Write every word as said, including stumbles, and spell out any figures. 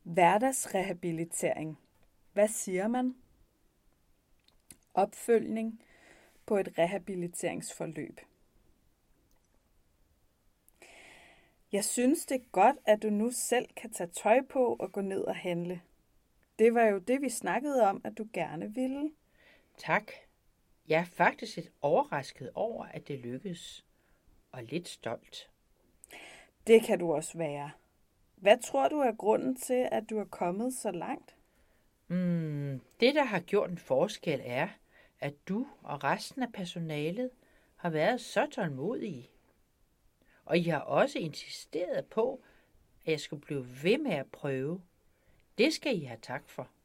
Hverdagsrehabilitering. Hvad siger man? Opfølgning på et rehabiliteringsforløb. Jeg synes, det er godt, at du nu selv kan tage tøj på og gå ned og handle. Det var jo det, vi snakkede om, at du gerne ville. Tak. Jeg er faktisk lidt overrasket over, at det lykkedes. Og lidt stolt. Det kan du også være. Hvad tror du er grunden til, at du er kommet så langt? Mm, det, der har gjort en forskel, er, at du og resten af personalet har været så tålmodige. Og I har også insisteret på, at jeg skulle blive ved med at prøve. Det skal I have tak for.